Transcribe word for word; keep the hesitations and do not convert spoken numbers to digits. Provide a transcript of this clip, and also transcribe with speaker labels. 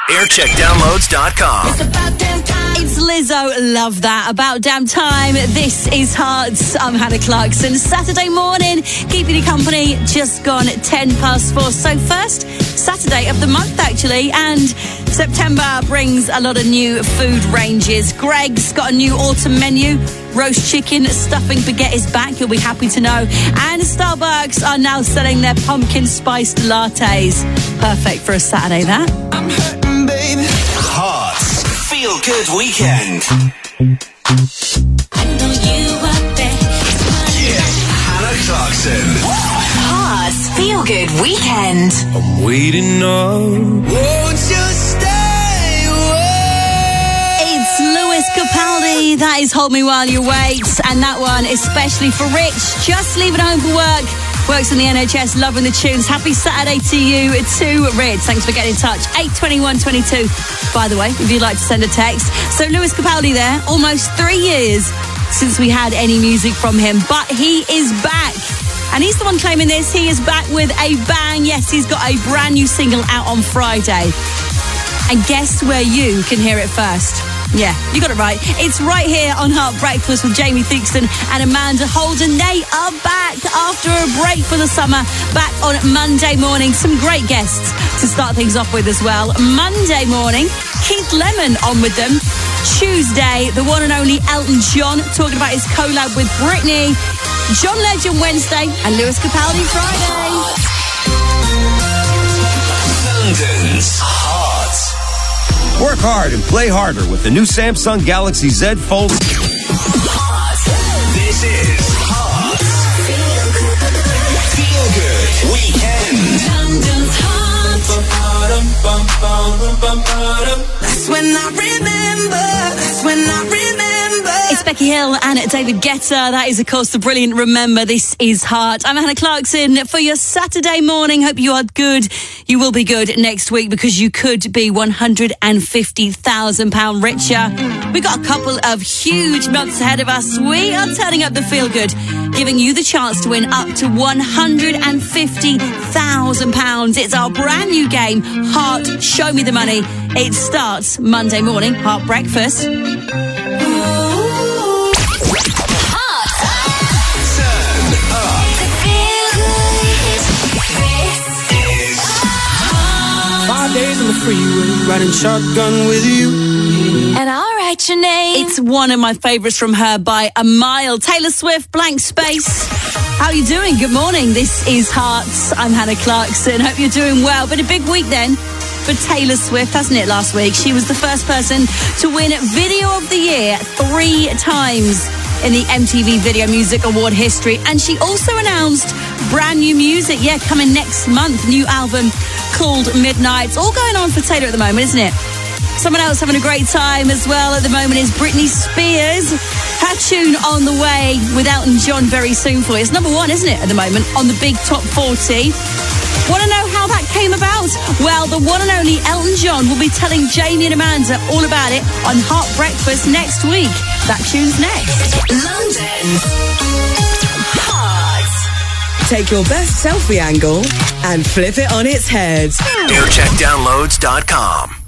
Speaker 1: aircheck downloads dot com.
Speaker 2: It's about damn time.
Speaker 3: It's Lizzo, love that. About damn time. This is Hearts. I'm Hannah Clarkson. Saturday morning, keeping you company. Just gone ten past four. So first Saturday of the month, actually, and September brings a lot of new food ranges. Greg's got a new autumn menu. Roast chicken, stuffing baguette is back. You'll be happy to know. And Starbucks are now selling their pumpkin spiced lattes. Perfect for a Saturday, that.
Speaker 2: I'm hurting, baby.
Speaker 1: Hearts Feel Good Weekend.
Speaker 2: I know you out there.
Speaker 1: Yeah, Hannah Clarkson.
Speaker 4: Hearts Feel Good Weekend.
Speaker 5: I'm waiting up.
Speaker 2: Won't you stay away?
Speaker 3: It's Lewis Capaldi. That is Hold Me While You Wait. And that one especially for Rich. Just leaving home for work. Works in the N H S, loving the tunes. Happy Saturday to you, too, Rich. Thanks for getting in touch. eight twenty-one twenty-two, by the way, if you'd like to send a text. So Lewis Capaldi there, almost three years since we had any music from him. But he is back. And he's the one claiming this. He is back with a bang. Yes, he's got a brand new single out on Friday. And guess where you can hear it first? Yeah, you got it right. It's right here on Heart Breakfast with Jamie Theakston and Amanda Holden. They are back after a break for the summer. Back on Monday morning. Some great guests to start things off with as well. Monday morning, Keith Lemon on with them. Tuesday, the one and only Elton John talking about his collab with Britney. John Legend Wednesday and Lewis Capaldi Friday.
Speaker 1: London's Hearts.
Speaker 6: Work hard and play harder with the new Samsung Galaxy Z Fold.
Speaker 1: This is Hearts Feel Good Weekend.
Speaker 2: London's heart. That's when I remember. That's when I remember.
Speaker 3: It's Becky Hill and David Guetta. That is, of course, the brilliant Remember. This is Heart. I'm Hannah Clarkson for your Saturday morning. Hope you are good. You will be good next week because you could be one hundred fifty thousand pounds richer. We've got a couple of huge months ahead of us. We are turning up the feel good, giving you the chance to win up to one hundred fifty thousand pounds. It's our brand new game, Heart Show Me the Money. It starts Monday morning, Heart Breakfast.
Speaker 5: Five days on the freeway, riding shotgun with you.
Speaker 4: And I'll write your name.
Speaker 3: It's one of my favourites from her by a mile. Taylor Swift, Blank Space. How are you doing? Good morning. This is Hearts. I'm Hannah Clarkson. Hope you're doing well. Been a big week then for Taylor Swift, hasn't it, last week? She was the first person to win Video of the Year three times in the M T V Video Music Award history. And she also announced brand new music. Yeah, coming next month. New album called Midnight. All going on for Taylor at the moment, isn't it? Someone else having a great time as well at the moment is Britney Spears. Her tune On the Way with Elton John very soon for you. It's number one, isn't it, at the moment, on the Big Top forty. Want to know how that came about? Well, the one and only Elton John will be telling Jamie and Amanda all about it on Heart Breakfast next week. That tune's next.
Speaker 4: London's Heart.
Speaker 7: Take your best selfie angle and flip it on its head.
Speaker 1: aircheck downloads dot com.